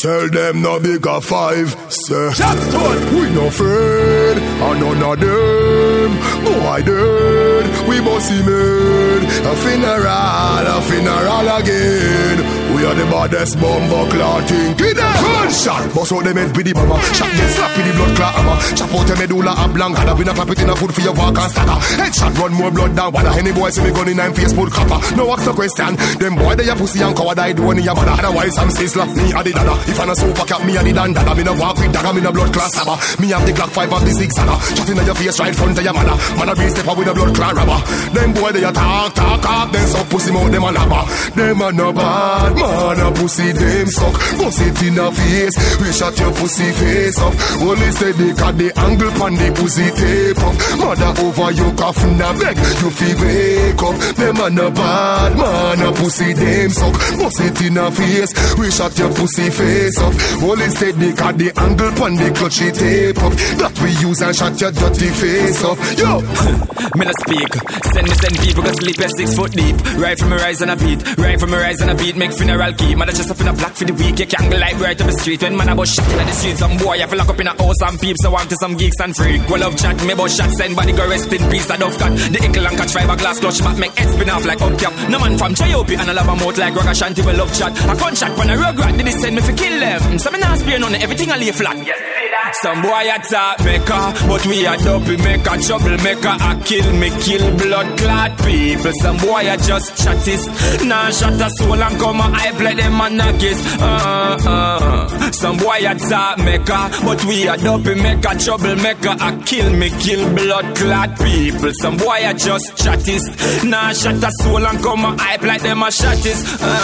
Tell them no bigger five. Say, we no afraid, and none of them. Boy dead, we bossy made. A funeral again. We are the baddest bomber clotting. Get them gunshot. Boss out them head with the bomber. Shot get slapped with the blood clot hammer. Chop out the medulla oblongata. Have been a clap it in a foot for your walk and stagger. Headshot run more blood than water. Any boy see me gun in I'm Facebook copper. No ask no question. Them boy they a pussy and coward I do one in your mother. Otherwise I'm still slap me a the dada. If I'm a super cap me a the dandada. Me no walk with dagger. Me no blood class sabba. Me have the Glock 5 of the 6 saga. Shot in your face right front of your mother. Man a be step up with a blood clot rubber. Them boy they a talk. Them suck pussy mouth them a labba. Them a no bad man a pussy them suck. Bust it in a face. We shot your pussy face up. Only steady cut the angle pan the pussy tape up. Mother over your coffin a beg. You feel wake up. Them a no bad man a pussy them suck. Bust it in a face. We shot your pussy face up. Only steady cut the angle pan the clutchy tape up. That we use and shot your dirty face up. Yo. Me no speak. Send people go sleep at 6 foot deep. Right from a rise on a beat. Right from a rise on a beat. Make funeral keep. Mother just up in a black for the week. You can't go live right up the street. When man about shit in the street. Some boy I feel lock up in a house and peeps. So want to some geeks and freak. Well love chat. Me about shot. Send body go rest in peace. I don't got the inkle and catch fiberglass clutch. Mat make head spin off like up cap. No man from J.O.P. and I love a mouth like Rock Ashanti. We love chat. A gunshot when a rugrat. Did they send me for kill them? So me not spray none. Everything I lay flat. Yes. Some boy a talk maker, but we a double maker, trouble maker. I kill blood clot people. Some boy a just chattis. Nah shot a soul and come a I play them and a kiss. Some boy a talk maker, but we a double maker, trouble maker. I kill blood clot people. Some boy a just chattis. Nah shot a soul and come a I play them a chattis.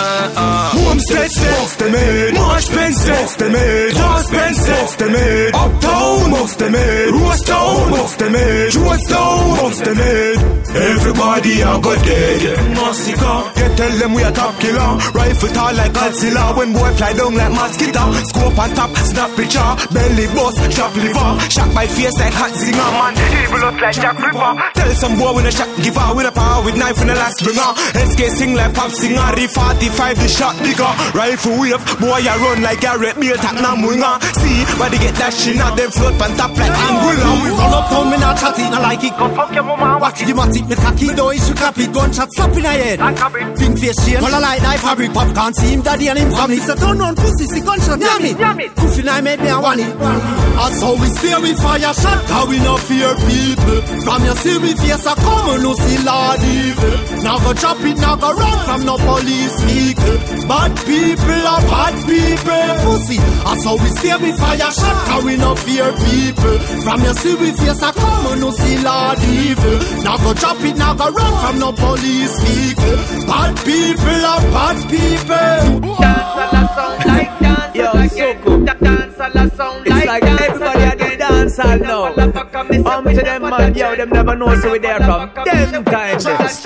Homestead box them in, Marsh Spencer box them in, John Spencer box them in, Uptown box them in, Rose Town box them in, Rose Town box them in. Everybody a go dead. Massacre, you tell them we a top killer. Rifle tall like Godzilla. When boy fly down like mosquito. Scope on top, snap picture. Belly bust, chop liver. Shot by face like hot zinger. Man, people look like Jack Ripper. Tell some boy when a shot give out. With a power with knife in the last bringer. SK sing like pop singer. D45 the shot bigger. Rifle wave, boy a run like Garrett Beal. Tap na winger. See, body get dashing out. Them float on top like Anguilla. We run up town, me not chat it, not like it. Go fuck your mama. Watch the matic, me cocky. No issue copy, gunshot slap in the head. Pink face shade, all a light knife fabric. Popcorn see him daddy and him family. So don't run pussy, see gunshot, damn it. Goofy I made me a want it. That's how we stay with fire shot. How we no fear people. From your see we face a come and no see Lord evil. Now go chop it, now go run from no police vehicle. Bad people are bad people. Pussy, that's how we stay with fire shot. How we no fear people. From your see we face a come and no see Lord evil. Now go chop it, now go run from no police vehicle. Bad people are bad people. Dance all a sound like dance. Yo, so cool. Dance all a sound it's like everybody at the dance hall now. To them man, yo, them never know so we there come. Them kind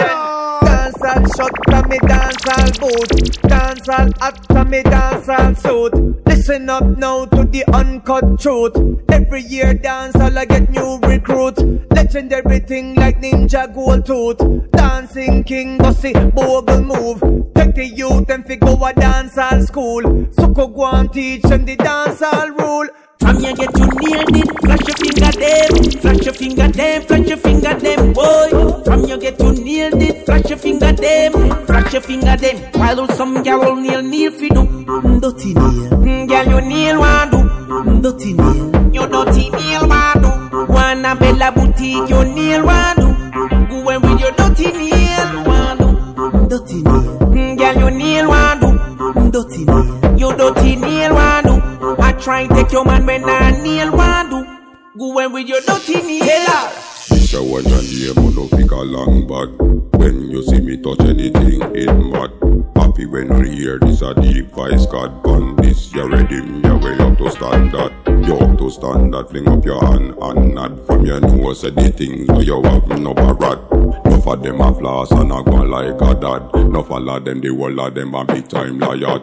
dance all shut from me dance all boot. Dance all hot from me dance all suit. Listen up now to the uncut truth. Every year dance all I get new recruit. Legendary thing like Ninja Gold Tooth. Dancing king bossy bogle move. Take the youth and fi go a dance all school. So go and teach them the dance all rule. From you get you nailed it, flash your finger them, flash your finger them, flash your finger them, boy. From you get you nailed it, flash your finger them, flash your finger them. While some girl nail fi do, dirty nail. Girl you nail one do, dirty nail. You dirty nail one do. Wanna bella boutique you nail one do. Go and with your dirty nail one do, dirty nail. Girl you nail one do, dirty nail. You dirty nail one do. I try and take your man when I nail one do. Go in with your dirty nail. So when your name no pick a long bag. When you see me touch anything in mad. Happy when you hear this a deep voice. God burn this, you ready, you way up to standard. You up to standard, fling up your hand and nod. From your nose say the things where you have no barat. Enough of them a floss and a go like a dad. Enough of them, the whole of them a big time liar.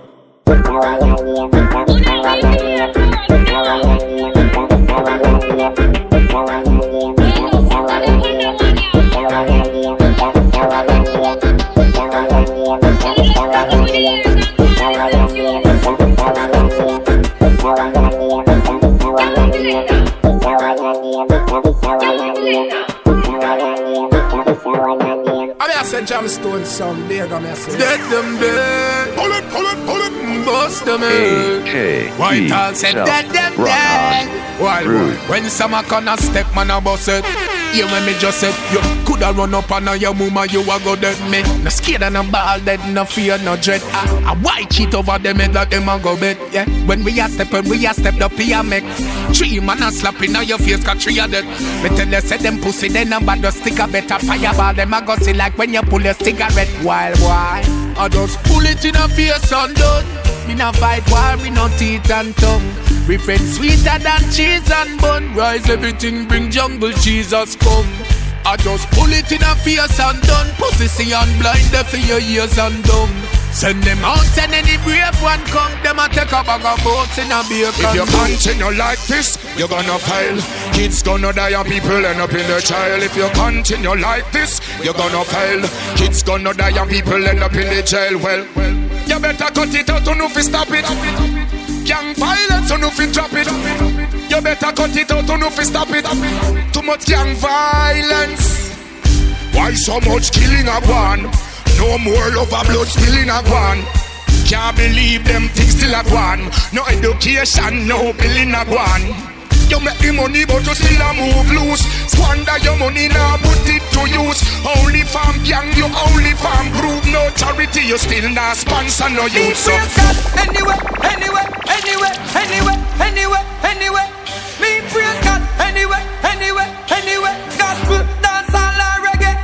Jamstone song, there go message. Dead them dead. Pull it, bust them in. White all said dead them dead. Why? When some gonna step, man, I bust it. You when me just said, you coulda run up on your mama, you a go dead me. No scared and no ball dead, no fear, no dread. A white cheat over them head like them a go bed. Yeah, when we a step the pia make. 3 man a slap in your face, got 3 of them. Me tell you, say them pussy, they number the sticker better fireball. Them a go see like when you pull a cigarette. Wild boy, I just pull it in a face and done. Me no fight war, me no teeth and tongue. We friends sweeter than cheese and bun. Rise everything, bring jungle, Jesus come. I just pull it in a face and done. Pussy see and blind there for your ears and dumb. Send them out and any brave one come. Them a take a bag of boats in a beer can. If you continue like this, you're gonna fail. Kids gonna die and people end up in the jail. If you continue like this, you're gonna fail. Kids gonna die and people end up in the jail. Well, you better cut it out to know if you stop it. Gang violence to know if you drop it. You better cut it out to know if you stop it. Too much gang violence. Why so much killing a one? No more love and blood spilling a one. Can't believe them things still a one. No education, no billing a one. You make the money but you still a move loose. Squander your money now put it to use. Only farm gang, you only farm group. No charity, you still not sponsor no youth. So anyway. Me praise God anyway. Gospel, dance all and reggae.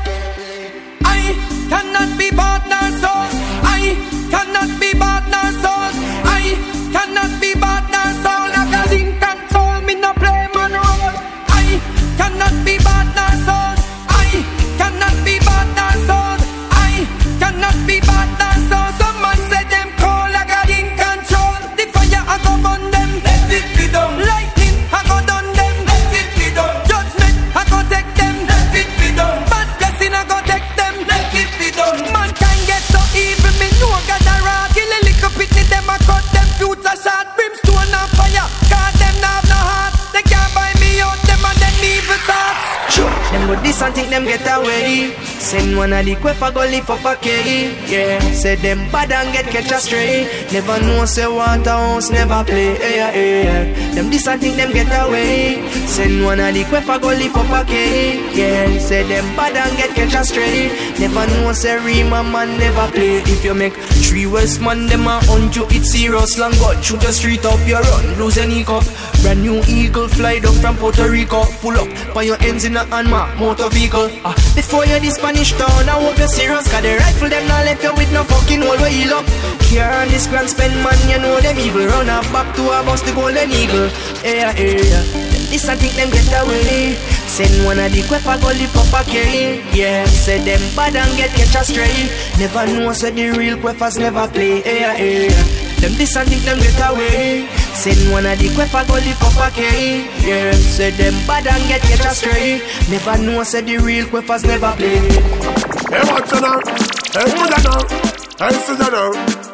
I cannot be bought nor sold. I cannot be bought nor sold. I cannot be bought nor sold. Like a Lincoln soul, me no play man role. I cannot be bought nor sold. I cannot be bought nor sold. I cannot be bought nor sold. Some man say them cold like a Lincoln control. The fire I go burn them. Let it be done. Lightning I go done them. Let it be done. Judgment I go take them. Let it be done. Bad blessing I go take them. Let it be done. Man can get so evil, me know God a rock. Kill a little pitney, them a cut them future shot. Brimstone and fire, cause them not have no heart. They can't buy me out, them and them evil thoughts. Them go this and think them get away. Send one of the quefa go lift up a carry. Yeah, say them bad and get catch astray. Never know say Waterhouse never play. Yeah. Them this and think them get away. Send one of the quefa go lift up a carry. Yeah, say them bad and get catch astray. Never know say Rima man never play. If you make 3 West man them a hunt you, it's serious. Long gun shoot the street up your run, lose any cup. Brand new eagle fly down from Puerto Rico. Pull up by your ends in a Anma motor vehicle. Before you this Spanish town, I hope you're serious. Cause the rifle them not left you with no fucking hole where you look. Here on this grand spend man, you know them evil. Run up back to a bus the golden eagle. Yeah. This I think them get away. Send one of the quefa go lift up a carry. Yeah, say them bad and get catch astray. Never know say the real quefas never play. Yeah. Them this and think them get away. Send one of the quefa go lift up a carry. Yeah, say them bad and get catch astray. Never know say the real quefas never play. Hey, watch you now. Hey, put you now. Hey, see you now.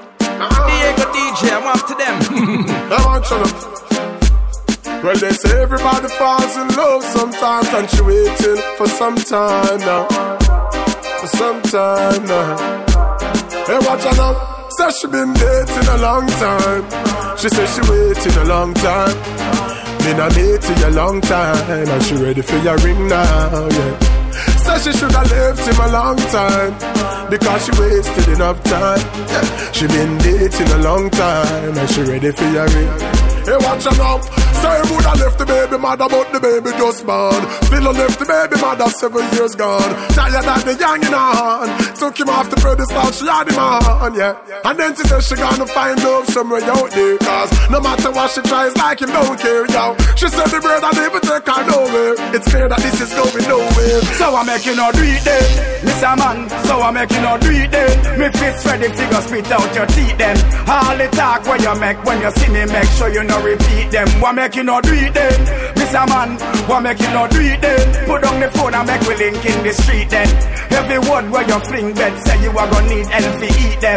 Diego DJ, I'm up to them. Hey, watch you now. Well, they say everybody falls in love sometimes, and she waiting for some time now. For some time now. Hey, watch her now. Says she been dating a long time. She says she waiting a long time. Been a dating a long time, and she ready for your ring now, yeah. Says she should have left him a long time, because she wasted enough time, yeah. She been dating a long time, and she ready for your ring. Hey, watch her now. Say would have left the baby mother, but the baby just born. Still left the baby mother 7 years gone. Tired of the young in her hand. Took him off the pedestal, she had him on, yeah. And then she says she gonna find love somewhere out there. Cause no matter what she tries, like him don't care, yo. She said the bird and even take her nowhere. It's clear that this is going nowhere. So I'm making her do it then, Mr. Man. So I'm making her do it then. Me fist ready to go spit out your teeth then. All the talk where you make when you see me, make sure you know repeat them. What make you not do it then, Mr. Man? What make you not do it then? Put down the phone and make we link in the street then. Every word where you fling bed say you are gonna need help to eat them.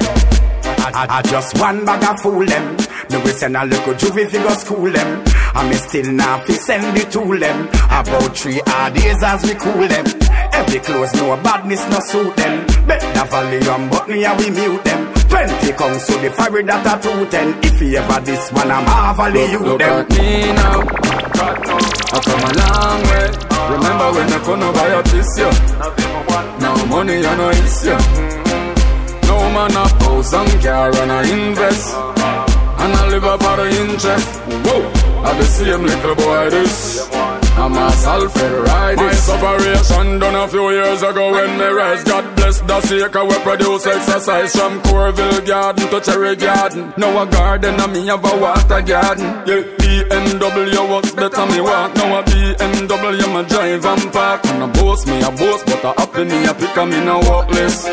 I just one bag of fool them. Me we send a little juvie fi go school them. And me still now fi send the tool them. About 3 hard days as we cool them. Every close no badness no suit them. Bet the volume but me and we mute them. 20 comes to the fire that a 210. If you ever this one I'm marvelly you look them. At me now, I come a long way. Remember when I couldn't buy a piece, yeah. Now money I no issue. No man a house and car and I invest. And I live up for the interest. Whoa, I the same little boy this. I'm a Salford ride. My separation done a few years ago when me rise. God bless the Seeker we produce exercise from Corville Garden to Cherry Garden. Now a garden and me have a water garden. Yeah, BMW was better me walk. Now a BMW me drive and park. And I boast me a boast, but I happy me a pick and me no walk list.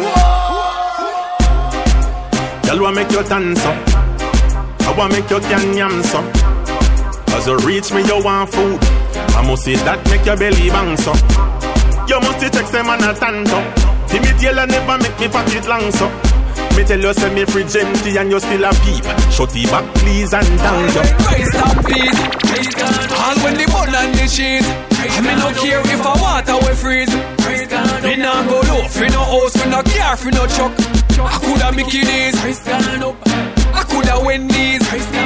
Girl, want make you dance up. I want make you can yam some. As you reach me, you want food. I must see that make your belly bounce up. You must text them and a tanto. Timmy Taylor never make me pocket long so. Me tell you say me fridge empty and you still a peep. Shut the back please and down you. Christ and peace. All when the bun and the cheese. Me no care if I water we freeze. Me nah go low, for no house, for no car, for no truck. I coulda Mickey D's. I coulda Wendy's.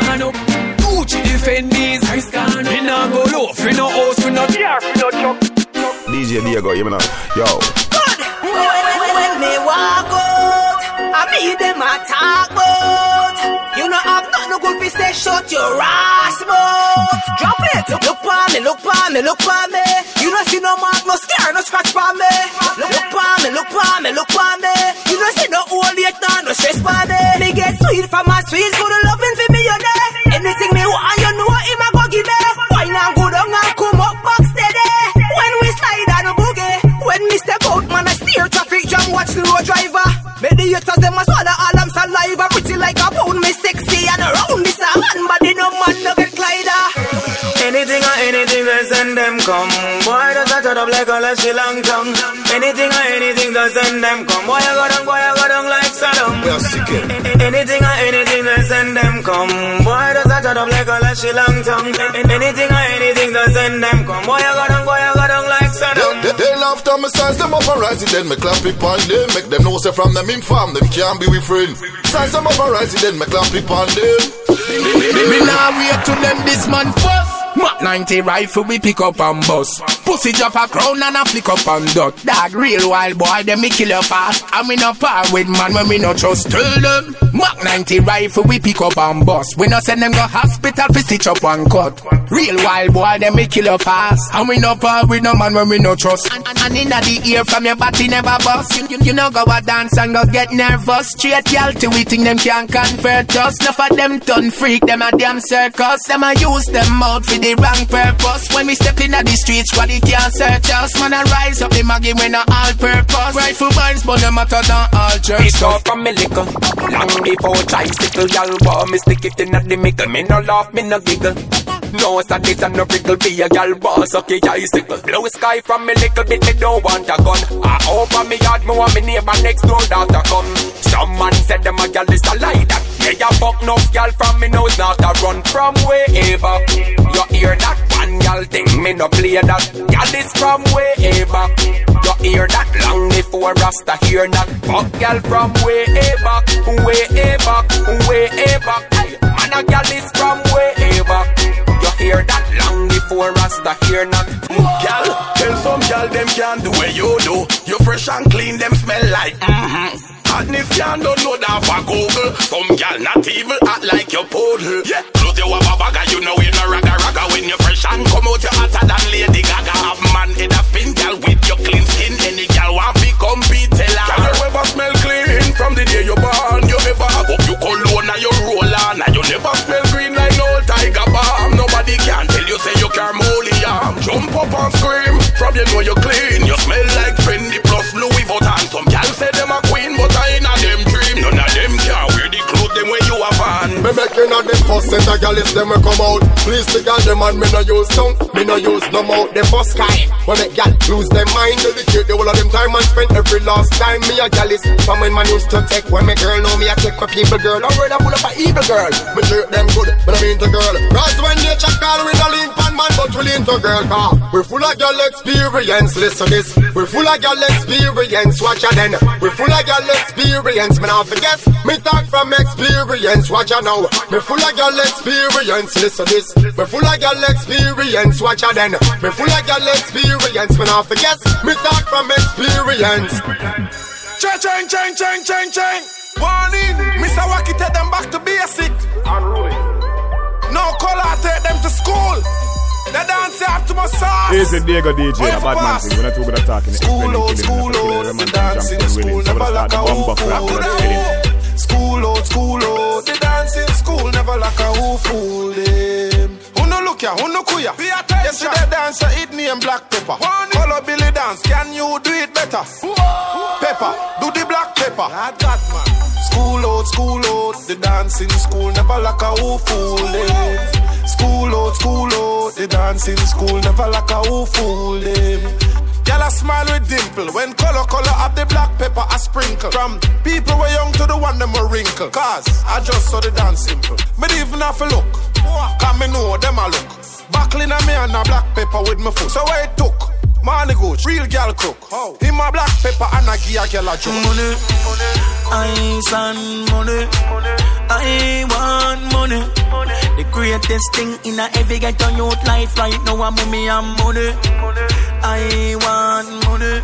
Gucci Defendies. Me nah go low, for no house, for no car, for no truck. DJ Diego, you know, yo. Good. When me walk out, I meet them a talk about. You know have nothing good to say, shut your ass mouth. Drop it. Look for me, look for me, look for me. You don't see no mark, no scare, no scratch for me. Look for me, look for me, look for me. You don't see no old yet, no stress for me. Me get sweet from my sweet, good loving for me, you know. Anything me want, you know him a go give me. Why not go down and come up back steady? When we slide on a boogie, when me step out, man I steer traffic jam, watch the road driver. Mediators them a swallow all them saliva. Pretty like a pound, me sexy and around this a man, body no man no get glider. Anything or anything that send them come. Boy does that shut up like a lashy long tongue. Anything or anything that send them come. Boy I go down like Saddam. Anything or anything that send them come. Boy does that shut up like a lashy long tongue. Anything or anything that send them come. Boy I go down like Saddam. Then after me size them up and rise it, then me clap it on them. Make them know say from them inform them can't be with friend. Size them up and rise it, then me clap it on them. Me now wait to them this man first. Mac 90 rifle we pick up and bust. Pussy drop a crown and a flick up and duck. Dog real wild boy, them me kill you fast. And we no par with man when we no trust. Tell them Mac 90 rifle we pick up and bust. We no send them go hospital for stitch up and cut. Real wild boy, them me kill you fast. And we no par with no man when we no trust. And in the ear from your body never bust. You no go a dance and go get nervous. Straight y'all to we think them can't convert us. Enough of them done freak, them a damn circus. Them a use them out for the wrong purpose. When we step in the streets, what it can't search us. Man a rise up the maggie when a all purpose. Rifle burns but no matter than all church. Pick up from me liquor. Long before tricycle, y'all want me stick it in at the mickle. Me no laugh, me no giggle. No studies and no wriggle. Be a gal boss, okay, icicle. Blue sky from me little bit, me don't want a gun. I open me yard, me want me neighbor next door daughter come. Some man said them a gal is a lie that. Yeah, you fuck no gal from me nose not a run from wherever. You hear that one gal thing, me no play that. Gal is from wherever. You hear that long before Rasta hear that. Fuck gal from wherever, wherever, wherever. Man a gal is from wherever. You hear that long before Rasta hear not. Gal, tell some gal them can't do what you do. You fresh and clean, them smell like And if you don't know that for Google, some gal not evil, act like your poodle. Yeah, close your wabba bagga, you know you no ragga. When you fresh and come out, you hotter than Lady Gaga. Have man in a fin, gal with your clean skin. Any gal want be compete, tell her. Can you ever smell clean from the day you born? You ever have up your cologne and you roll on, and you never smell green like no tiger balm. Nobody can tell you say you can't moly arm. Jump up and scream from you know you clean. You smell like Fendi plus Louis Vuitton. Some gal say them a queen, but I ain't a them dream. None of them can wear the clothes them when you have on. Me making a them first set of gal if them will come out. Please the gal them and me no use tongue, me no use no mouth. Them first guy when make gal lose their mind, dedicate the whole of them time and spend every last time. Me a gal is from when man used to take. When me girl know me I take my people girl. I'm ready to pull up a evil girl. Me treat them good, but I mean the girl. Cause when nature call we no link pan man, but we into girl car. We're full of girl experience, listen this. We're full of girl experience, watch ya then. We're full of girl experience, man, I forget. Me talk from experience, watch ya now. We're full of girl experience, listen this. We're full of girl experience, watch ya then. We're full of girl experience, man, I forget. Me talk from experience. Chang. Warning, Mr. Wacky, take them back to basic. No color, take them to school. They dance after my sauce. Here's the Diego DJ, a bad man thing. We're not too good at talking. School out, the dancing school never like a fool. School out, the dancing school never like a fool. Who no look ya, who no kuya? Yesterday dancer eat me and black pepper. Follow Billy dance, can you do it better? Pepper, do the black pepper. School out, the dancing school never like a fool. School out, the dancing school never like a fool. Girl a smile with dimple when color of the black pepper a sprinkle. From people were young to the one them a wrinkle. Cause I just saw the dance simple. Me even have a look, cause me know them a look. Buckling a me and a black pepper with my foot. So where it took? Money gooch, real girl cook. Him a black pepper and a give a girl a joke. Money, ice and money. I want money. The greatest thing in a every ghetto youth life right now a mommy and money. I want money.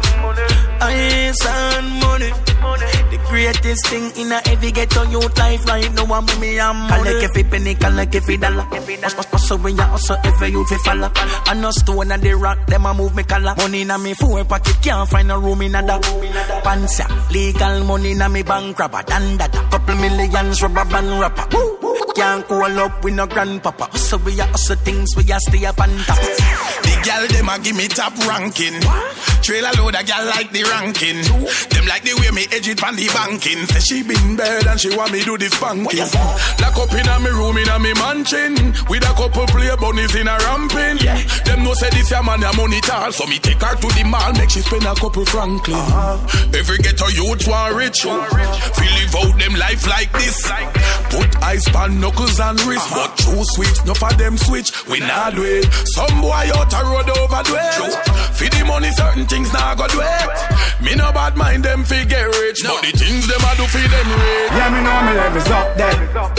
Ice and money. The greatest thing in a every ghetto youth life right now a mommy and money. Collect every penny, collect every dollar. Also when you also every youth fi follow. I no stone and the rock, them a move me collar. Money in me full pocket, can't find a room in a da. Pansa, legal money in me bank robber. Dandada, couple millions rubber band rapper. Can't call up with no grandpapa. So we a also things we a stay up on top. The girl them a give me top ranking. Trailer load a girl like the ranking. Them like the way me edge it on the banking. Say she been bad and she want me do this banking. Lock up in a me room in a me mansion. With a couple play bunnies in a ramping. Them no say this a man a money tall. So me take her to the mall, make she spend a couple franklin. Every ghetto youth want rich. Feel live out them life like this. Put ice pan knuckles and wrist. But true switch, no for them switch. We not do it. Some boy out a road over do it. For the money certain things now go do it. Me no bad mind them fi get rich. But the things them a do fi them rich. Yeah, me know me level's up there.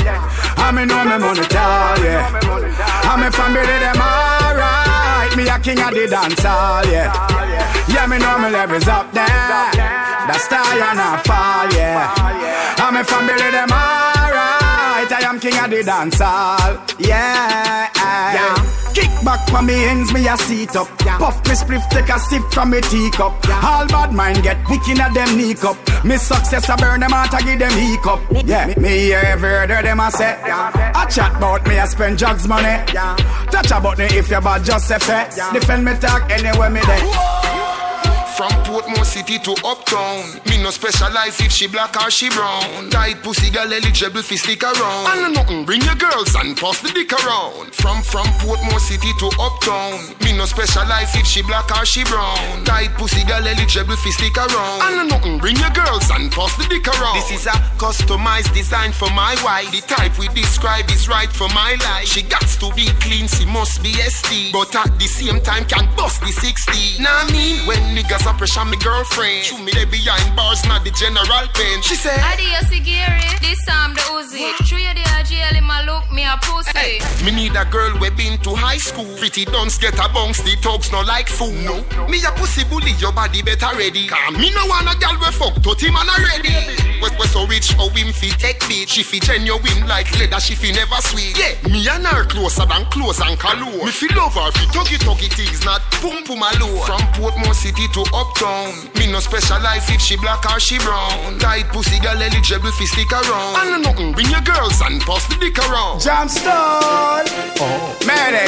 I me know me money tall, yeah. I me family them alright. Me a king of the dance hall, yeah. Yeah, me know me level's up there. The star and a fall, yeah. I me family them alright. I am king of the dance hall, yeah. Kick back from me ends, me a seat up. Puff me spliff, take a sip from me teacup. All bad mind get picking at them knee cup. Me success I burn them out, I give them hiccup. Yeah, me hear every word them a say. I chat about me, I spend drugs money. Touch about me if you bad, just say fair. Defend me talk anywhere me there. From Portmore City to Uptown, me no specialize if she black or she brown. Tight pussy girl eligible fi stick around. And nothing, bring your girls and pass the dick around. From Portmore City to Uptown, me no specialize if she black or she brown. Tight pussy girl eligible fi stick around. And nothing, bring your girls and pass the dick around. This is a customized design for my wife. The type we describe is right for my life. She got to be clean, she must be ST, but at the same time can bust the 60. Nah me, when niggas a pressure me girlfriend, shoot me they behind bars, not the general pain. She said, Adios Gary, this time the Uzi. True you the jail in my look, me a pussy. Hey, me need a girl we been to high school. Pretty dunce get a bounce, the thugs no like fool. No, me a pussy bully, your body better ready. Cause me no want a girl we fuck, 30 man already. We so rich, how him fi take beat. She fi genuine like leather, she fi never sweet. Yeah, me and her closer than close and cologne. Me fi love her fi tuggy things, not pum pum alone. From Portmore City to Uptown, me no specialize if she black or she brown. Tight pussy girl eligible fi stick around. And nothing, bring your girls and pass the dick around. Jamstone, Mayday.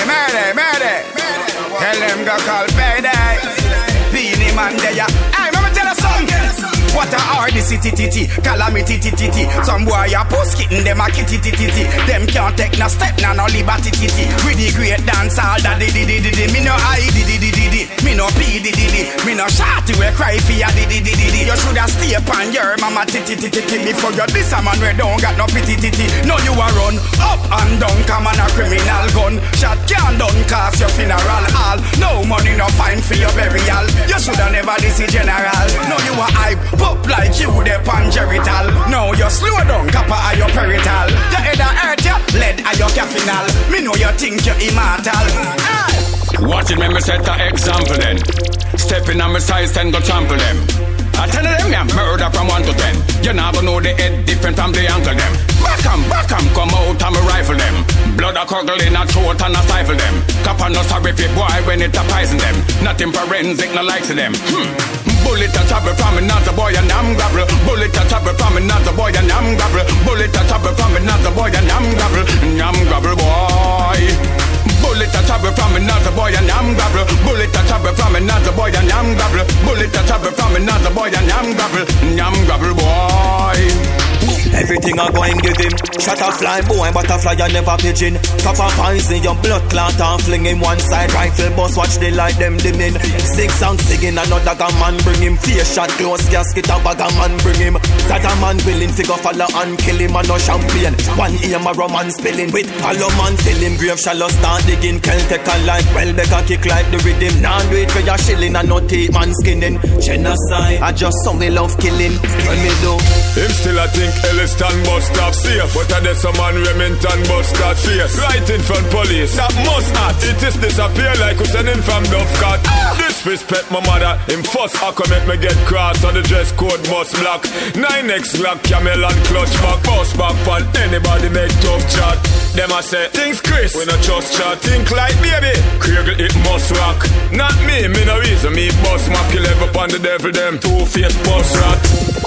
Tell them go call payday. Beanie man there, hey, mama tell us something. What a hard city titi, calamity titi. Some boy a post kitten, them a kitty titi. Them can't take no step, no liberty titi. With the great dance all that di. Me no I di. Me no P di. Me no shawty we cry for ya di. You shoulda stay upon your mama titi before you diss a man we don't got no pity titi. No you a run up and down, come on a criminal gun. Shot can't done cause your funeral general. No money, no fine for your burial. You shoulda never this general. No, you a hype, pop like you the pangerital. No, you slow down, copper are your perital. Your head a hurt ya, lead are your cafinal. Me know you think you're immortal. Watch it, me set an example then. Stepping on my size 10, go trample them. I tell them, yeah, murder from 1 to 10. You never know the head different from the ankle them. Back 'em, come out and me rifle them. Blood a curdle in a throat and a stifle them. Copper no sorry for boy when it a poison them. Nothing forensic, no likes of them. Bullet a travel from another boy and I'm grapple. Bullet a travel from another boy and I'm grapple. Bullet a travel from another boy and I'm grapple boy. Bullet a travel from another boy and I'm grapple. Bullet a travel from another boy and I'm grapple. Bullet a travel from another boy and I'm grapple boy. Everything I go and give him. Shot a fly boy, butterfly I never pigeon. Top of poison, your blood clot and fling him one side. Rifle boss, watch the light them dimming. Six and singing, another gun man bring him. Face shot, close casket, a bag man bring him. That a man willing to go follow and kill him and no champagne. One aim a roman spilling. With hollow man fill him. Grave shallow start digging. Celtic a like Welbeck a kick like the rhythm. Now do it for your shilling and no tape man skinning. Genocide, I just saw me love killing. When me do him still I think Elliston bus stop safe. But I did some man Remington bus start face. Right in front police, that must not. It is disappear like we sending from Dovecot. Disrespect my mother. Him first I come make me get cross. On the dress code must black. 9X Glock, camel and clutch back. Boss back on anybody make tough chat. Them I say, things Chris, we not just chat. Think like baby, Kriegel it must rock. Not me no reason me boss Mac 11 upon the devil them. Two-faced boss rat.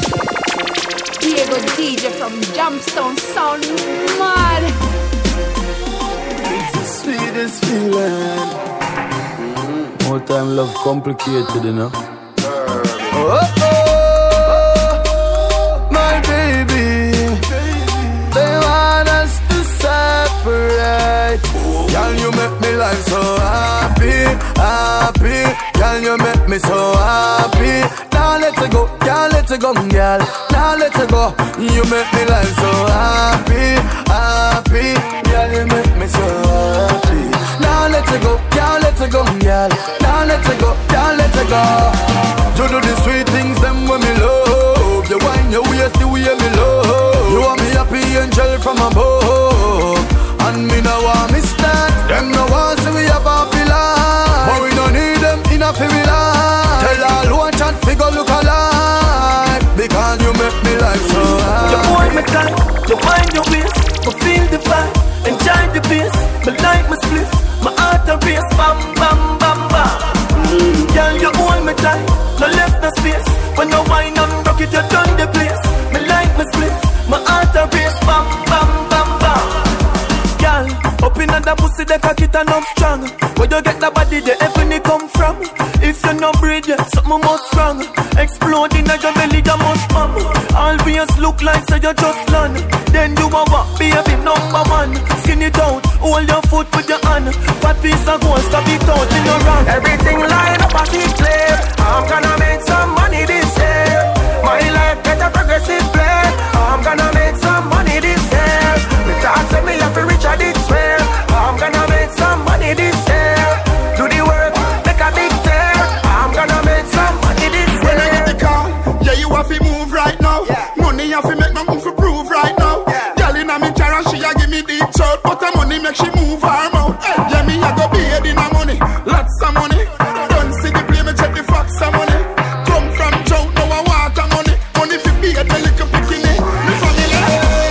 Diego DJ from Jumpstone sound mad. It's the sweetest feeling. More time love complicated, you know. My baby, they want us to separate. Girl, you make me life so happy, happy. Girl, you make me so happy. Now let it go, girl, let it go, girl. Now let it go. You make me life so happy, happy. Girl, you make me so happy. Now let it go, girl, let it go, girl. Now let it go, girl, let it go. You do the sweet things, them when me love. You wind your waist the way me love. You want me happy angel from above. And me no want me stand. Them no want see we have happy life. But we don't need them in a fairy life. Tell all watch and figure look alive. Because you make me life so high. You hold me tight, you wind your waist. I feel the vibe, enjoy the bass. Me like my split, my heart a race. Bam, bam, bam, bam. Girl, you hold me tight, no left no space. When you wind and rock it, you done the place. Me like my split, my heart a race. Bam, bam, bam, bam. Girl, up in the pussy, the cock it and up strong. Where you get the body, the heaven it come from. If you no breathe, yeah, something must strong. Exploding in your belly, you must pump. Always look like say you just land. Then you a walk, baby, number one. Skin it out, hold your foot with your hand. Fat piece of gold, stop it out in your run. Everything line up as it clear. I'm gonna make some money this year. My life get a progressive play. I'm gonna make some money this year. Me talk say me have to reach a this way. I'm gonna make some money this year. Do the work, make a big tear. I'm gonna make some money this year. When I get the call, yeah, you have to move right now. Money you have to make my move to prove right now. Girl in a me chair and she a give me deep throat, but the money make she move her mouth. Yeah, me a go paid in a money, lots of money. Don't see the play, me check the facts of money. Come from Joe, now I want the money. Money fi pay the little bikini. Me family.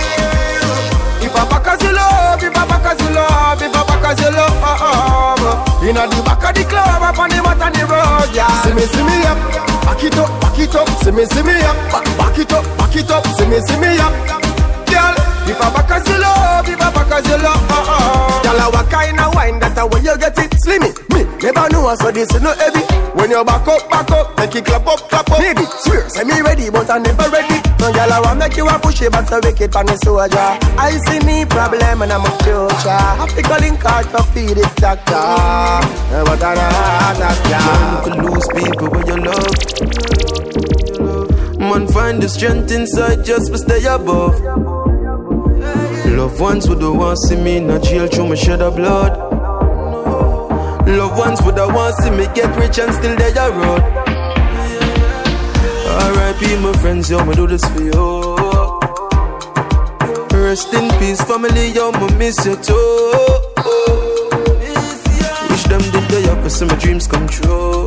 If I back as you love, if I back as you love, if I back as you love. Inna the back of the club, up on the mat on the road, yeah. See me up, back it up, back it up. See me up, back it up, back it up. See me up, girl. If I back as you love, if I back as you love, girl, what kind of wine that way you get it? Slimmy, me never know, so this is no heavy. When you back up, make it clap up, clap up. Maybe swear, say me ready, but I never ready. No girl, I want make you a push it back so wicked on the soldier. I see me problem and I'm a future. I fi calling card to feed it doctor. But I know to lose people when you love. Man, find the strength inside just to stay above. Loved ones who don't want see me in a jail through my shed of blood. Loved ones would have want to see me get rich and still they are road. R.I.P. my friends, yo, me do this for you. Rest in peace, family, yo, me miss you too. Wish them the day up, so my dreams come true.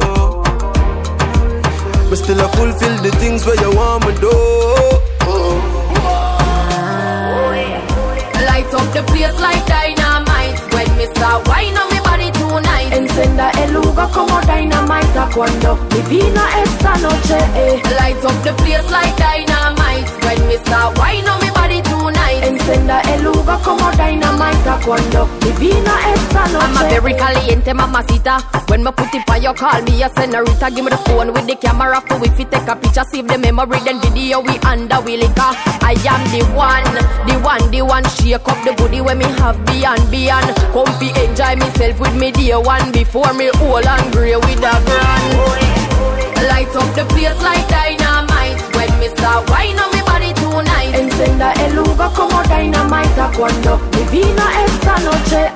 But still I fulfill the things where you want me do. Light up the place like dynamite. When me start wine on me body tonight. Encenda el lugar como dynamite. Cuando mi vina esta noche Light up the place like dynamite. When me start wine on me body tonight. Encenda el lugar como dynamite. Cuando mi vina esta noche. I'm a very caliente mamacita. When me put it on you call me a senorita. Give me the phone with the camera for if you take a picture. Save the memory then video we under we liquor. I am the one shake up the booty when me have beyond Comfy enjoy myself with me day one. Before me old and grey with a brand. Light up the place like dynamite. When me start wine on me body tonight. Encenda el lugar como dynamite. Cuando mi vina esta noche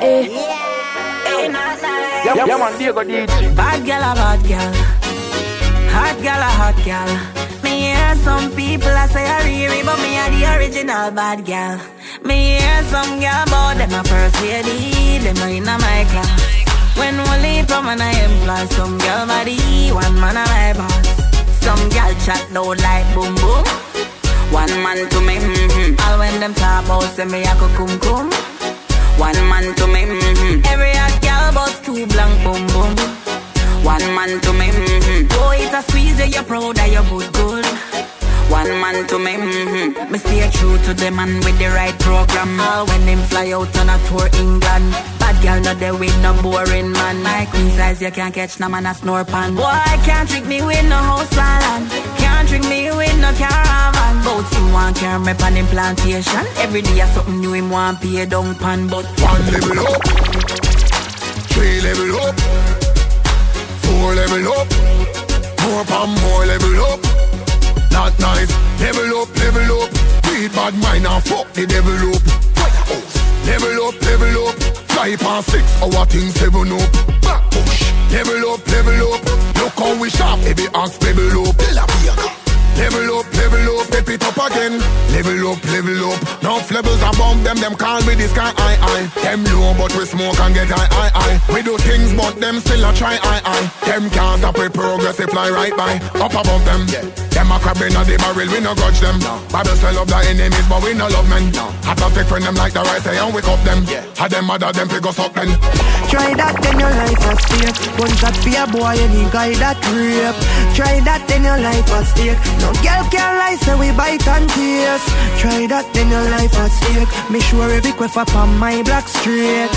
Yeah, man, Diego DJ. Bad girl a bad girl. Hot girl a hot girl. Me hear some people I say a Riri, but me a the original bad girl. Me hear some girl about them a first lady, them a inna my class. When one leap from an I employ some girl body, one man a my boss. Some girl chat loud like boom boom. One man to me, all when them talk about say me a go cum cum. One man to me, every hot girl but two blank boom boom. One man to me, oh it's a squeeze you're proud of your good. One man to me, me stay true to the man with the right program. All when them fly out on a tour England. Bad girl not there with no boring man. My queen size you can't catch no man a snore pan. Boy can't trick me with no house land. Can't trick me with no caravan. Both him want carry me pan him plantation. Every day a something new him want pay down pan. But one level up, 3 level up, 4 level up, more pan more level up. Not nice, level up, beat bad mind and fuck the devil up. Level up, fly past 6 hour things 7 up. Back push, level up, look how we sharp, baby ask level up. Level up, step it up again. Level up. Now levels are bomb them call me the sky I. Them low but we smoke and get high. We do things but them still a try I. Them can't stop with progress, they fly right by. Up above them, them a crab in the barrel, we no grudge them. Bible say love the enemies but we no love men. I don't take friend them like the rice, and we cup them. Had them mother them figure suck then. Try that in your life at stake. Gunshot for a boy any guy that rape. Try that in your life at stake. No girl can lie, say we bite and taste. Try that in your life at stake. Make sure every quiff up on my black straight.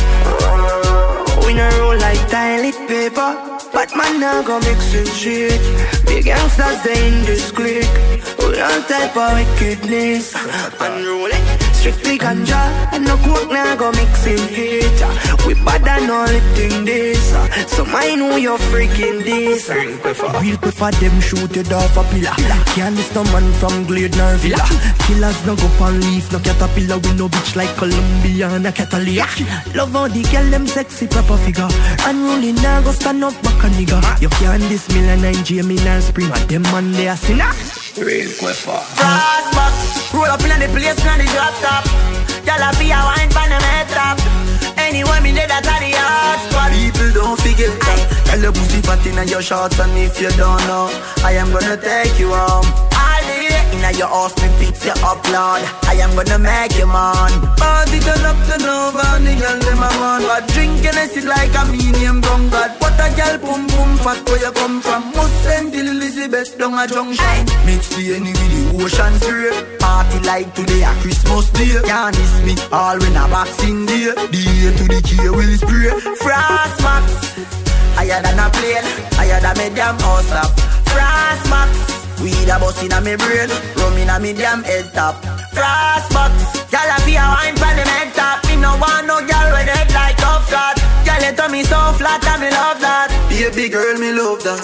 We no roll like toilet paper, but man now go mix it shit. Big youngsters they in this clique. We all type of wickedness. Unruly, strictly ganja, and no coke now go mix in hate. We bad and all it in this. So I know you're freaking this. Real prefer them shoot it off a pillar. Can't this no man from Glade nor Villa. Killers no go pan leaf, no caterpillar. We no bitch like Columbia and a Catalina. Love how the girl them sexy proper figure. Unruly now go stand up back a nigga. You can't this Milan and Jamie and Spring. And them man they a sinner. Real quicker. Frost box, roll up in the place on the drop top. Y'all a be a wine pan the head top. Anyway me dead at the hard spot. People don't forget that. Tell your pussy fat in your shorts, and if you don't know, I am gonna take you home. All day inna your house me fix you up, Lord. I am gonna make you man. Party turn up to over, and the girl them a man. But drinking is like a medium drunk god. What a girl boom boom fat where you come from. Must send till Elizabeth down a junction. Mix the any with the ocean spray. Party like today a Christmas day. Can't miss me all when a boxing day. The to the key will spray. Frost max, higher than a plane, higher than me damn house up. Frost max, weed a bust inna me brain, rum inna me damn head top. Frost max, y'all a be a wine from the head top. Me no want no girl with head like tough cat. Girl it to me so flat and me love that. Baby girl me love that.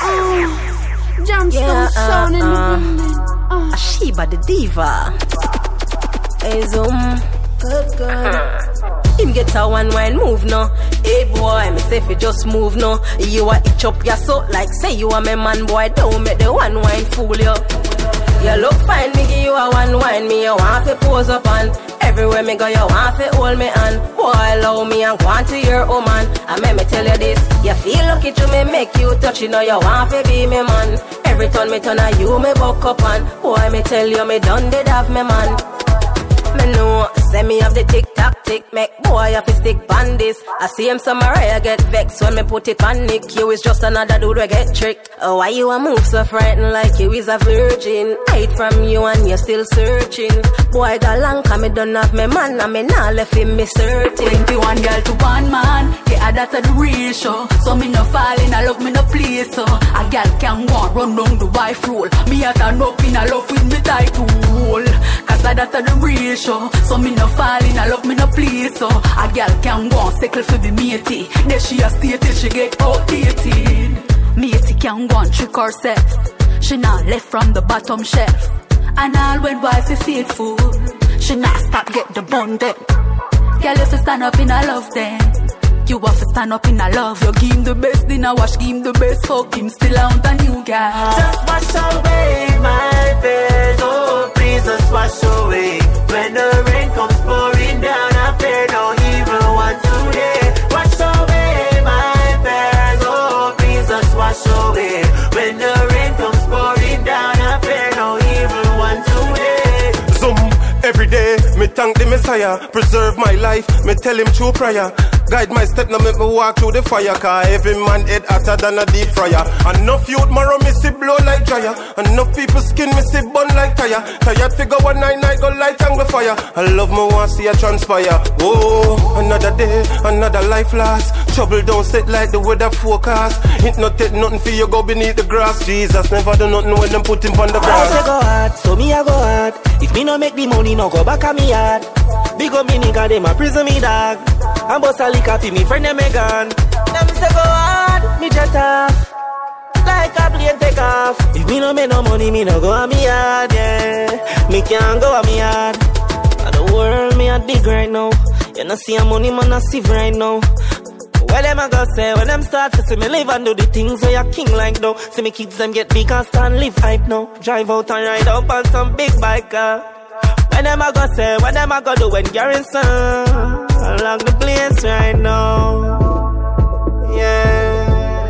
Jamstone sound in the building. Sheba the diva. Hey Zoom, good. Him get a one wine move no. Hey boy, me say if you just move no. You a itch up your soul like say you a me man boy. Don't make the one wine fool you. You look fine, me give you a one wine. Me you want to pose up on. Everywhere me go, you want to hold me on. Boy, allow me and go on to your woman. And let me tell you this, you feel lucky to me make you touch. You know you want to be me man. Every time me turn on you, me buck up on. Boy, me tell you, me done did have me man. Me know, say me have the tick-tock tick. Make boy have to stick on this. I see him some Mariah get vexed when me put it on Nick. You is just another dude we get tricked. Oh, why you a move so frightened like you is a virgin? Hide from you and you still searching. Boy got long cause me done have me man and me nah left him me certain. 21 girl to one man, yeah that's the ratio. So me no fall in a love me no play so. A girl can go and run down the wife rule. Me a turn up in a love with me title. Cause that's the ratio. So me no fall in a love me no play so. A girl can go and settle for the matey. Then she a stay till she get outdated. Matey can go and trick herself. She not left from the bottom shelf. And all when wife is faithful, she not stop get the bundle. Girl if you stand up in a love then you have to stand up in a love. You give him the best dinner, wash, give him the best fuck. Him still out a new girl. Just wash away my fears. Oh please just wash away. When the rain comes pouring down, I fear no evil one today. Wash away my fears. Oh please just wash away. When the rain comes pouring down, I fear no evil one today. Every day, me thank the Messiah. Preserve my life, me tell him through prayer. Guide my step, now make me walk through the fire. Cause every man head hotter than a deep fryer. Enough youth marrow me see blow like dryer. Enough people skin me see burn like tire. Tired figure one night go light and go fire. I love me want see a transpire. Oh, another day, another life lost. Trouble don't sit like the weather forecast. It not take nothing for you go beneath the grass. Jesus never do nothing when them put him on the grass. I say go hard, so me I go hard. If me no make the money, no go back at me yard. Big up me nigga, them a prison me dog. And boss a liquor fi me friend them a gone. Them say go hard, me jet off like a plane take off. If me no make no money, me no go a me yard, yeah. Me can't go a me yard. And the world me a dig right now. You no see a money man a sieve right now. Well, them a go say when them start to see me live and do the things where you king like though. See me kids them get big and stand live hype now. Drive out and ride up on some big bike car. When them a go say, what them a go do when Garrison along the place right now. Yeah.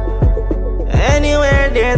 Anywhere there's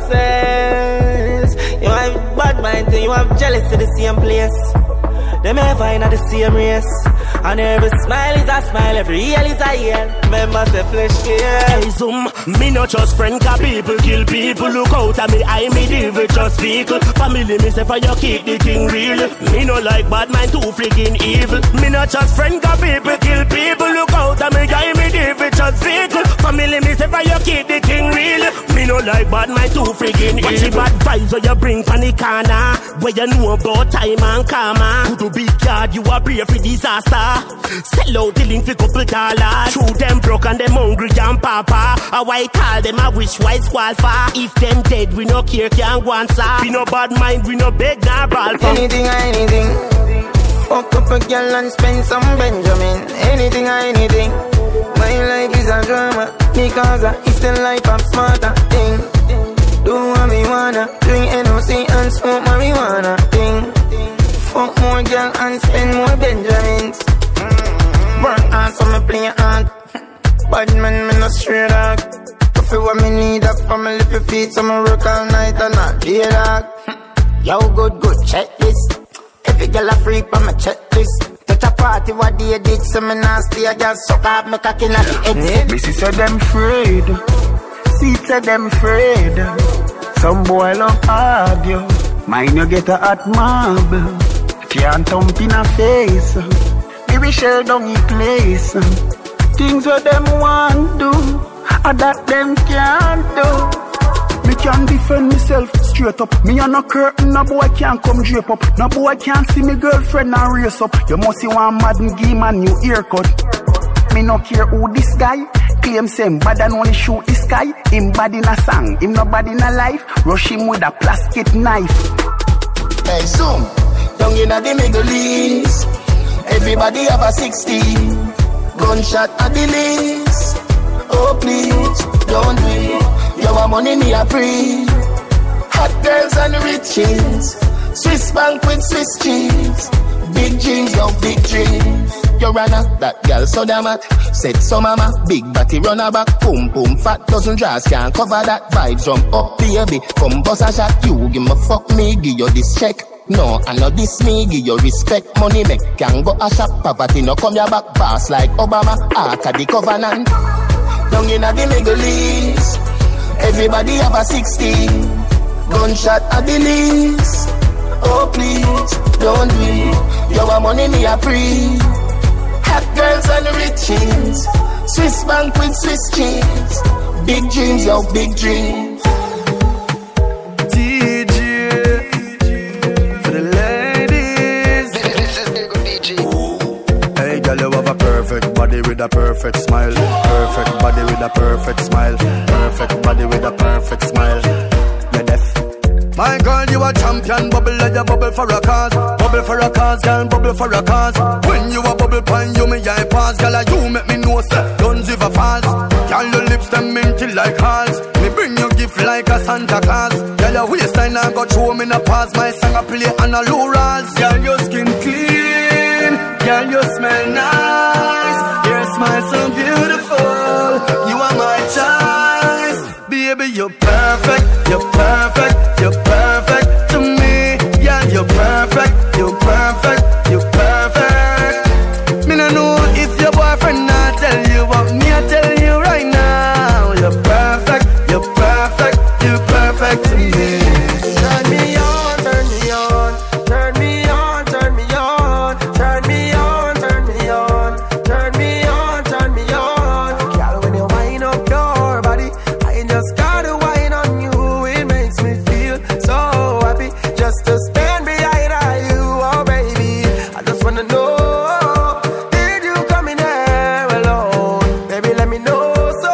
success, you have bad mind and you have jealous to the same place. Them ever in the same race. And every smile is a smile, every yell is a yell. Remember the flesh, yeah. Hey Zoom, me not just friend, cause people kill people. Look out at me, I me devil just vehicle. Family me say for you keep the thing real. Me no like bad mind, too freaking evil. Me not just friend, cause people kill people. Look out at me, I me devil just vehicle. Family me say for you keep the thing real. Me no like bad mind, too freaking evil. Watch the bad vibes where you bring from the corner. Where you know about time and karma. Who do big yard, you are brave for disaster. Sell out the link for couple dollars. True them broke and them hungry and papa. A white call them a wish white squall for. If them dead we no care can't go and sir. We no bad mind, we no beg nah ball for. Anything or anything. Fuck up a girl and spend some Benjamin. Anything or anything. My life is a drama because it's the life of smarter thing. Do what me wanna, drink NOC and smoke marijuana thing. Fuck more girl and spend more Benjamins. Work hard so me play hard. Bad man me no straight dog. Coffee what me need up for me lift feet. So me work all night and not day dog. Yo good checklist. Every girl a freak on my checklist. Touch a party what they did. So me nasty a girl suck up me cock inna the head. Missy said them afraid. See said them afraid. Some boy love argue. Mine you get a hot marble. Can't thump in a face. We shell down in place. Things what them want do, and that them can't do. Me can defend myself straight up. Me a no curtain, no boy can't come drape up. No boy can't see me girlfriend and race up. You must see one mad and give man new haircut. Me no care who this guy claim same bad and only shoot the sky. Him bad in a song, him no bad in a life. Rush him with a plastic knife. Hey, Zoom, down in the Middle East. Everybody have a 60. Gunshot at the least. Oh please, don't do it. You want money, me a free. Hot girls and riches. Swiss bank with Swiss cheese. Big dreams, yo, big dreams. Your runner, that girl so damn hot. Said so mama, big body runner back. Boom boom, fat dozen draws can't cover that. Vibes jump up, baby. Come bust a shot. You give me fuck me, give you this check. No, I know this me, give you respect. Money make can go a shop. Poverty no come your back. Pass like Obama, Ark of the Covenant. Down in the Middle East, everybody have a 60. Gunshot at the least. Oh please, don't do it. You want money, me a free. Hot girls and riches. Swiss bank with Swiss cheese. Big dreams, yo, big dreams. DJ for the ladies. This is Big DJ. Hey girl, you have a perfect body with a perfect smile. Perfect body with a perfect smile. Perfect body with a perfect smile. You're deaf. My girl, you a champion, bubble like you bubble for a cause. Bubble for a cause, girl, bubble for a cause. When you a bubble pine, you me eye pass. Girl, you make me know, sir, don't give a false. Girl, your lips, them minty like hearts. Me bring you gift like a Santa Claus. Girl, your waistline, I got through me in a pass. My song, I play on a low rolls. Girl, your skin clean. Girl, you smell nice. Your smile so beautiful. You are my choice. Baby, you're perfect, you're perfect, you're perfect to me. Yeah, you're perfect, you're perfect, you're perfect. Me no know if your boyfriend not tell you, but me I tell you right now. You're perfect, you're perfect, you're perfect to me. Turn me on, turn me on, turn me on, turn me on, turn me on, turn me on, turn me on, turn me on. Girl, when you wind up your body, I just gotta wine on you. It makes me feel so happy just to stand behind you, oh baby. I just wanna know, did you come in there alone? Baby, let me know so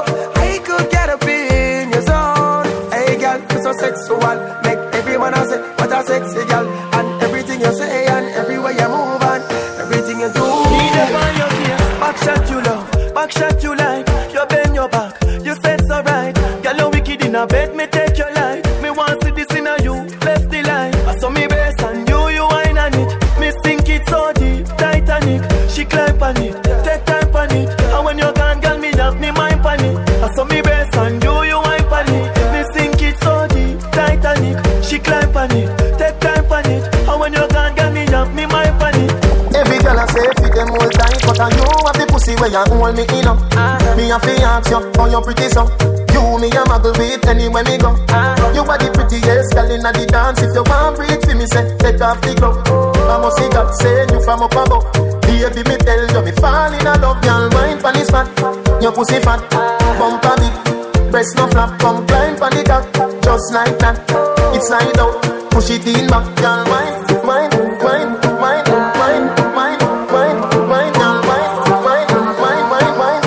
I could get up in your zone. Hey girl, you're so sexual, make everyone else say what a sexy girl. And everything you say and everywhere you move and everything you do. Need up on your face, back shot you love, back shot you like. You bend your back, you said so right. Girl, you wicked in a bed, me take your life. Me want see this in a you, left the line. I saw me best and you wine on it. Me sink it so deep, Titanic. She climb on it, take time on it. And when you're gone, girl, me have me mind on it. I saw me best and you wine on it. Me sink it so deep, Titanic. She climb on it, take time on it. And when you're gone, girl, me have me mind on it. Every girl I say fit them all tight, but you have the pussy where you hold me in up. Me have to ask you, how you pretty so. You me a muggle with anywhere me go. You are the prettiest girl in the dance. If you want breathe for me, say take off the glove. I must see God send you from up above. Baby, me tell you me fall in love. Girl, wine pon the spot, your pussy fat, bump a bit, breast no flap, come climb pon the cock, just like that. It's slide out, push it in back, girl, wine, wine, wine, wine, wine, wine, wine, wine, girl, wine, wine, wine, wine, wine,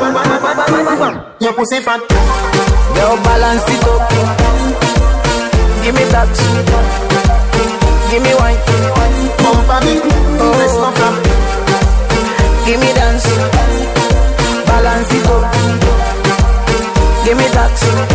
wine, wine, your pussy fat. Girl, balance it up. Give me that. Give me wine. Bump a bit. Press no flap. Give me dance. Balance it up. Give me that.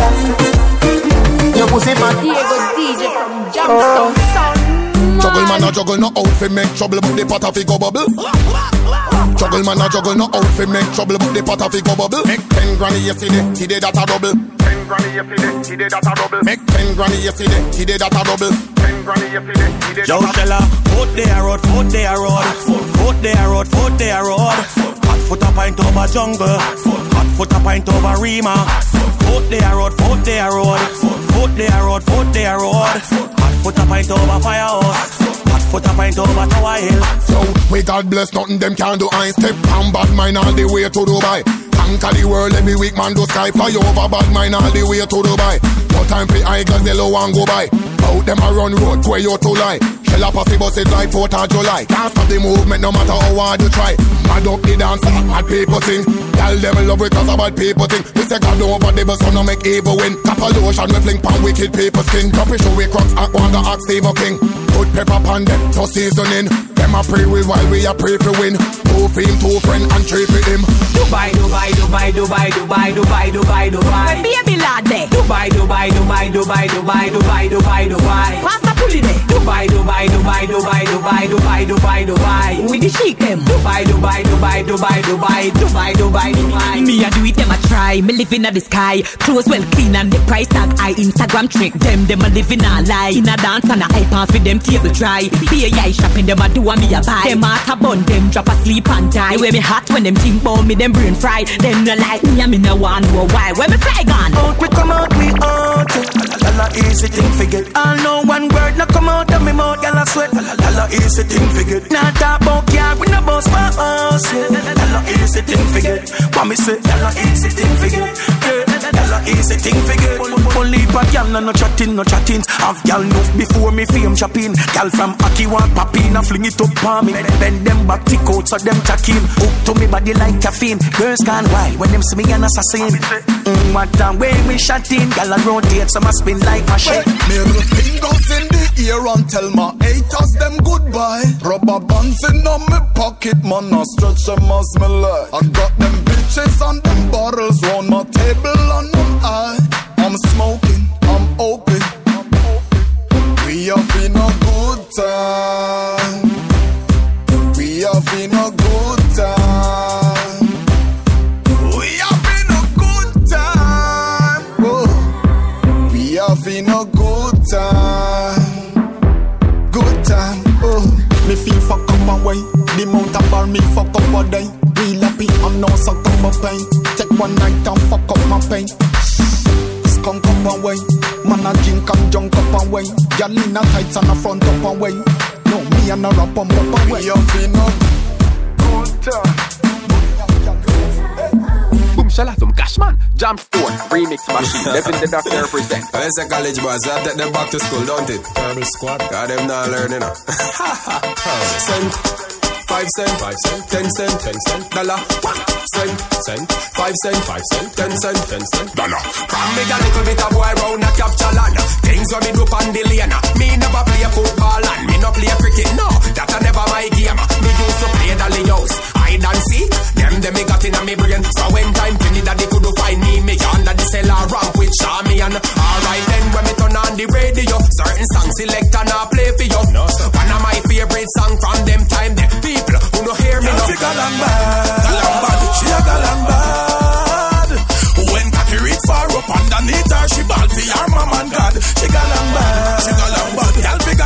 Your pussy fat. Diego DJ from Jamstown. Juggle man a juggle no out fi make trouble, but the pot a fi go bubble. Juggle man a juggle no out fi make trouble, but the pot a fi go bubble. Make 10 granny yesterday, he did that a double. 10 granny yesterday, he did that a double. Make 10 granny yesterday, he did that a double. 10 granny yesterday, he did that a double. Yo Shella, foot there road, foot there road, foot there road, foot there road. Hot foot a pint over jungle, hot foot a pint over Rima. Foot there road, foot there road, foot there road, foot there road. Hot foot a pint over Firehouse. Put a pint over Tower Hill. So, we God bless, nothing them can do. I step on bad mind all the way to Dubai. Conquer the world, every week man do sky. Fly over bad mind all the way to Dubai. No time for high glass, they low and go by. Out them a run road, where you to lie. Shell up a fi bus it like 4th of July. Can't stop the movement no matter how hard you try. Mad up the dance, mad people sing. Tell them love it cause a bad people think. We say God over the bus, so no make evil win. Tap a lotion, we fling pan wicked people skin. Drop it show we crooks, at one the axe Steve King. Put pepper pan them, to seasoning. Them a pray with while we a pray for win. Two fame, two friend and three for him. Dubai, Dubai, Dubai, Dubai, Dubai, Dubai, Dubai, Dubai. Baby lad there. Dubai, Dubai, Dubai, Dubai, Dubai, Dubai, Dubai, Dubai. Pasta pulling there. Dubai, Dubai, Dubai, Dubai, Dubai, Dubai, Dubai, Dubai. With the chic them. Dubai, Dubai, Dubai, Dubai, Dubai, Dubai, Dubai, Dubai. Me a do it, them a try. Me living at the sky. Clothes well clean and the price tag high. Instagram trick them a living a lie. In a dance and a hype and for them table dry. Be a yai shopping them a do and me a buy. Them heart a bun, them drop asleep and die. Where me hot when them think about me, them brain fried. Them no like me and me no one know why. Where me fly gone? Out we come out, we out. La easy thing forget. All no one word no come out of me mouth, y'all a sweat. La easy thing forget. Not talk about car, we no boss for us. La easy thing forget. What me say? La easy thing forget. La easy thing forget. Only for y'all no chatting, no chatting. Have y'all enough before me fame chopping. Y'all from Aki want popping, I fling it up for me. Bend them back, tick out so them talking. Hook to me body like caffeine. Girls gone wild when them see me an assassin. What time when we shot in, y'all a rotate, so I spin like my shit. Me the fingers in the ear and tell my haters them goodbye. Rubber bands in on me pocket, man, I stretch them as me like. I got them bitches and them bottles on my table and my eye. I'm smoking, I'm open. We have been a good time. We have been a good time. We have been a good time. Oh. We have been a good time. Good time. Oh. Me feel fuck up away. The amount of bar me fuck up a day. Real happy, I'm no suck up my pain. Take one night and fuck up my pain. Skunk up away. Man a drink and junk up away. Y'all in a tights and a front up away. No, me and a rap on up away. We have been a good time. Boom Shalatum Cashman, Jam Stone, Remix Machine, Devin the Doctor represent. I say college boys, I take them back to school, don't it? Terrible squad. Got them not learning. Cent, 5 cent, 5 cent, 10 cent, 10 cent, dollar, cent, 5 cent, 5 cent, 10 cent, 10 cent, dollar. From me a little bit of boy round a capture land. Things when me do on the lane. Me never play football and me no play cricket. No, that a never my game. Me used to play Dolly House, hide and seek. Them me got in a me brain. So when time finished that they could find me under the cellar ramp with Shami and alright then when me turn on the radio, certain songs select and I play for you. No, one of my favorite songs from them time. The people who don't hear me now. Galambad, she a galambad. When Cathy reach far up underneath her, she ball for her mom and God. She galambad, gal fi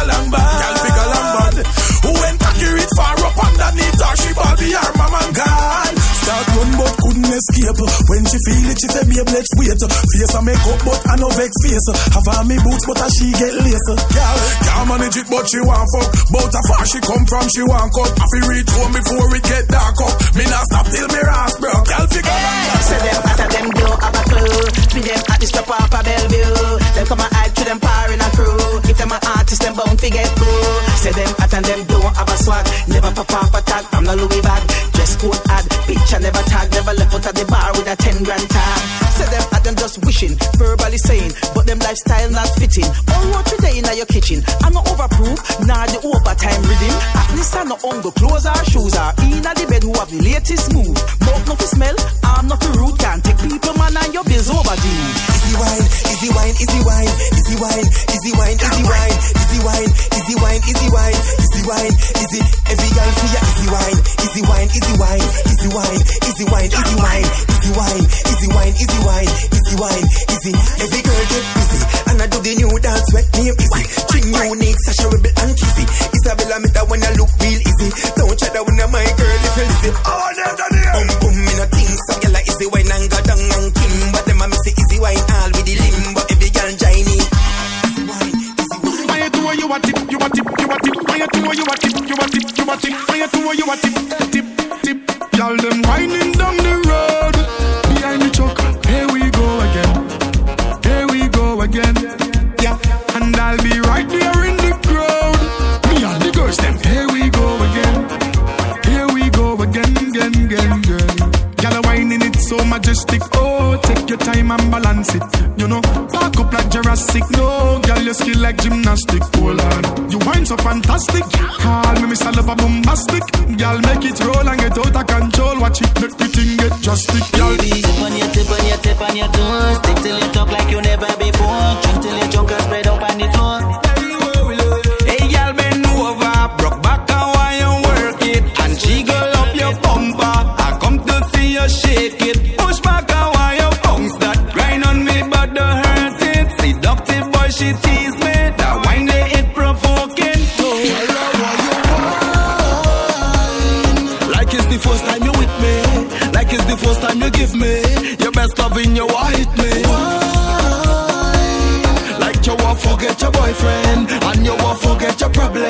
galambad. When Cathy reach far up underneath her, she ball for her mom and God. Start run but couldn't escape. When she feel it, she say babe let's wait. Face a make up but I no vex face. Have on me boots but she get lace. Girl, can't manage it but she want fuck. But how far she come from she want cut. I feel reach home before it get dark up. Me not stop till me rasp bro. Girl figure like say them after them don't have a clue. Feed them at the strap off a Bellevue. Them come and hide to them power in a crew. If them an artist them bound to get through. Say them at and them don't have a swag. Never pop off a tag from the Louis bag. Dress code ad, picture never tag. Never left out of the bar with a 10 grand tag. Say them at them just wishing, verbally saying, but them lifestyle not fitting. All what today in your kitchen. I'm not overproof, nah the overtime rhythm. At least I no uncle clothes or shoes are in at the bed who have the latest move. Mouth not to smell, arm not to root. Can't take people man and your bills overdue. Easy wine, easy wine, easy wine, easy wine, easy wine, easy wine, easy wine, easy wine, easy wine, easy wine, easy. Every girl for ya easy wine, easy wine, easy wine, easy wine, easy wine, easy wine, easy wine, easy wine, easy wine, easy wine, easy. Every girl get busy, and I do the new dance with me easy. String unique, Sasha Rebel and Kizzy. Isabella me that when I look real easy. Don't chat that when I'm my girl if you listen. Oh, them done here. Boom boom in a thing, so girl like easy wine and go down and Kim, but them a miss the easy wine all with the limb, but every girl join in. Easy wine, easy wine. I do what you want tip, you want tip, you want tip. I do what you want tip, you want tip, you want tip. I do what you want tip, tip, tip. Y'all them winding down the road behind the truck. Here we go again. Here we go again. Yeah, and I'll be right there in the crowd. Me and the girls them. Here we go again. Here we go again, again, again, again. Y'all are whining it so majestic. Oh, take your time and balance balance it. You know, back up like Jurassic. No, girl, your skill like gymnastic. Hold on, you wine so fantastic. Call me Mr. Lover Bombastic. Girl, make it roll and get out of control. Watch it, make the thing get drastic. Girl, tip on your tip on your tip on your toes. Stick till you talk like you never before. Drink till your junk and spread up on the floor. Hey, girl, bend over, broke back and why you work it, and jiggle up your bumper. I come to see you shake it. Push back and why you bounce that. Grind on me, but don't hurt it. Seductive boy, she tease me. That wine they it provoking. Like it's the first time you with me. Like it's the first time you give me your best love in your white me. Like you won't forget your boyfriend and you won't forget your problem.